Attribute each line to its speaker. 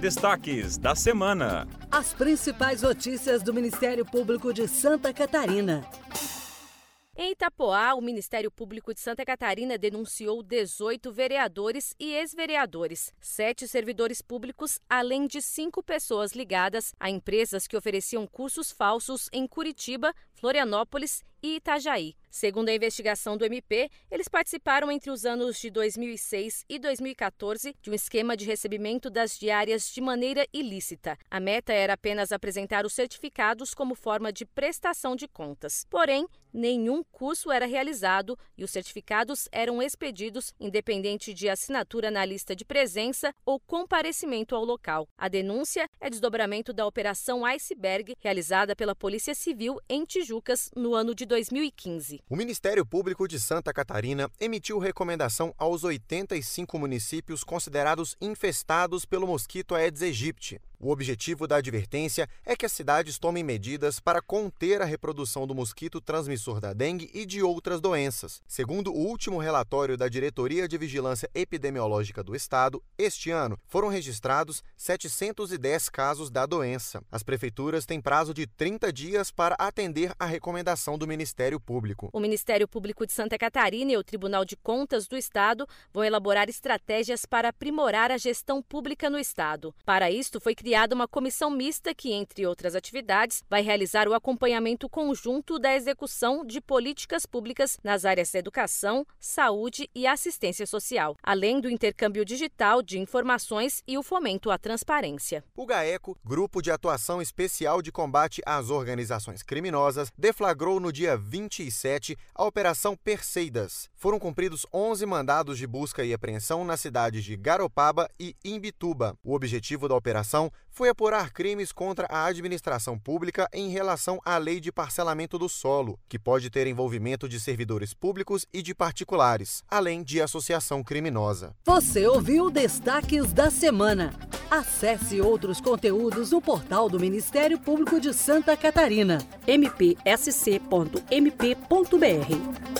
Speaker 1: Destaques da semana.
Speaker 2: As principais notícias do Ministério Público de Santa Catarina.
Speaker 3: Em Itapoá, o Ministério Público de Santa Catarina denunciou 18 vereadores e ex-vereadores, 7 servidores públicos, além de 5 pessoas ligadas a empresas que ofereciam cursos falsos em Curitiba, Florianópolis e Itajaí. Segundo a investigação do MP, eles participaram entre os anos de 2006 e 2014 de um esquema de recebimento das diárias de maneira ilícita. A meta era apenas apresentar os certificados como forma de prestação de contas. Porém, nenhum curso era realizado e os certificados eram expedidos independente de assinatura na lista de presença ou comparecimento ao local. A denúncia é desdobramento da Operação Iceberg, realizada pela Polícia Civil em Tijucas no ano de 2015.
Speaker 4: O Ministério Público de Santa Catarina emitiu recomendação aos 85 municípios considerados infestados pelo mosquito Aedes aegypti. O objetivo da advertência é que as cidades tomem medidas para conter a reprodução do mosquito transmissor da dengue e de outras doenças. Segundo o último relatório da Diretoria de Vigilância Epidemiológica do Estado, este ano foram registrados 710 casos da doença. As prefeituras têm prazo de 30 dias para atender a recomendação do Ministério Público.
Speaker 3: O Ministério Público de Santa Catarina e o Tribunal de Contas do Estado vão elaborar estratégias para aprimorar a gestão pública no Estado. Para isto, foi criada uma comissão mista que, entre outras atividades, vai realizar o acompanhamento conjunto da execução de políticas públicas nas áreas da educação, saúde e assistência social, além do intercâmbio digital de informações e o fomento à transparência.
Speaker 4: O GAECO, Grupo de Atuação Especial de Combate às Organizações Criminosas, deflagrou no dia 27 a Operação Perseidas. Foram cumpridos 11 mandados de busca e apreensão nas cidades de Garopaba e Imbituba. O objetivo da operação foi apurar crimes contra a administração pública em relação à Lei de Parcelamento do Solo, que pode ter envolvimento de servidores públicos e de particulares, além de associação criminosa.
Speaker 2: Você ouviu Destaques da Semana. Acesse outros conteúdos no portal do Ministério Público de Santa Catarina, mpsc.mp.br.